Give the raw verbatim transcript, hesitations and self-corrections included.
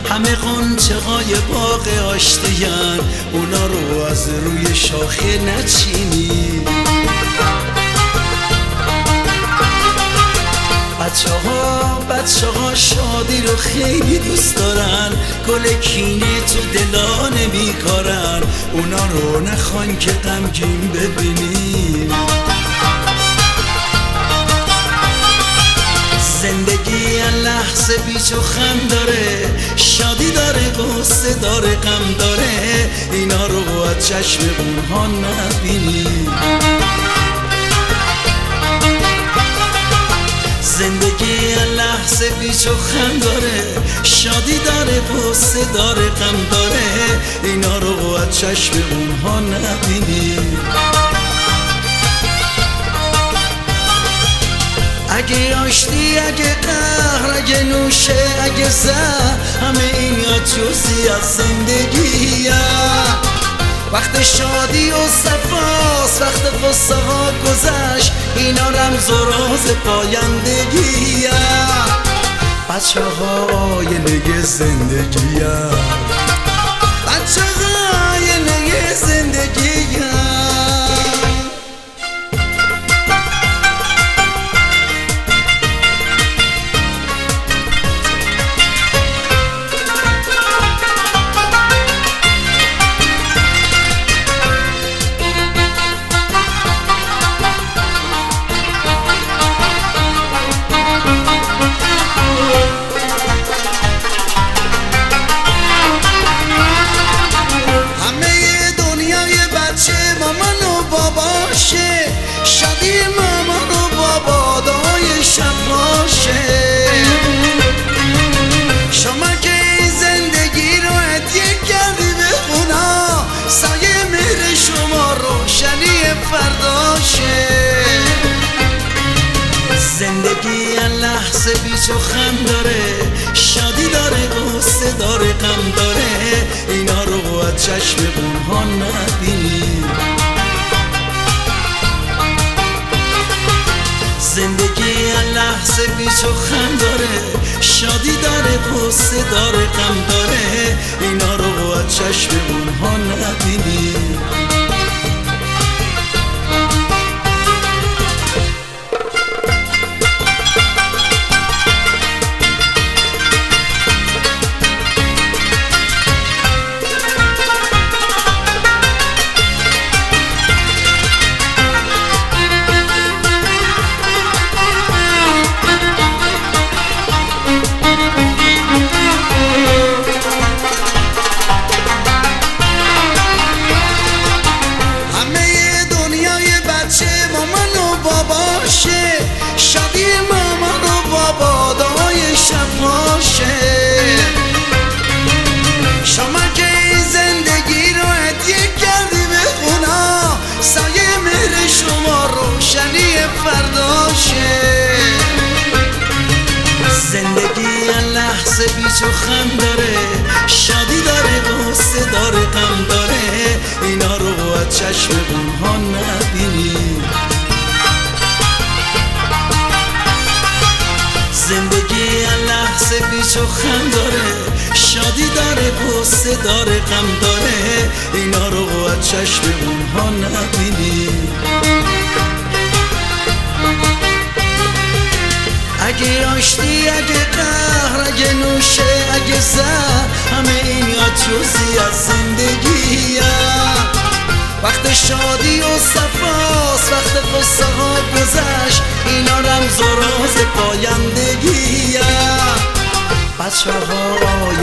همه غنچه های باغ آشتیان، اونا رو از روی شاخه نچینی. بچه ها بچه ها شادی رو خیلی دوست دارن، گل کینه تو دلا نمیکارن، اونا رو نخوان که غمگین ببینیم. زندگی لحظه بیچ و خم داره، شادی داره غصه داره غم داره، اینا رو از چشم اونها نبینیم. زندگی لحظه بیچ و خم داره، شادی داره غصه داره غم داره، اینا رو از چشم اونها نبینیم. اگه آشتی اگه قهر اگه نوشه اگه زهر، همه اینا جزئی از زندگیه. وقت شادی و صفاست، وقت قصه ها گذشت، اینا رمز و راز پایندگیه. بچه های نگه زندگیه، بچه های نگه زندگیه. شادی مامان و بابا دای شب باشه. شما که این زندگی رو هدیه کردی به اونا، سایه مهر شما روشنی فرداشه. زندگی لحظه بیچ و خم داره، شادی داره غصه داره غم داره، اینا رو از چشم اونها نبینی. زندگی لحظه بیچ و خم داره، شادی داره غصه داره غم داره، اینا رو از چشم اونها نبینی. شادی مامان و بابا دای شب باشه. شما که این زندگی رو هدیه کردی به اونا، سایه مهر شما روشنی فرداشه. زندگی لحظه بیچ و خم داره، شادی داره غصه داره غم داره، اینا رو از چشم اونها نبینی. زندگی لحظه بیچ و خم داره، شادی داره غصه داره غم داره، اینا رو از چشم اونها نبینی. اگه آشتی اگه قهر اگه نوشه اگه زهر، همه اینا جزئی از زندگیه. وقت شادی و صفاست، وقت قصه ها گذشت، اینا رمز و راز پایندگیه. بچه های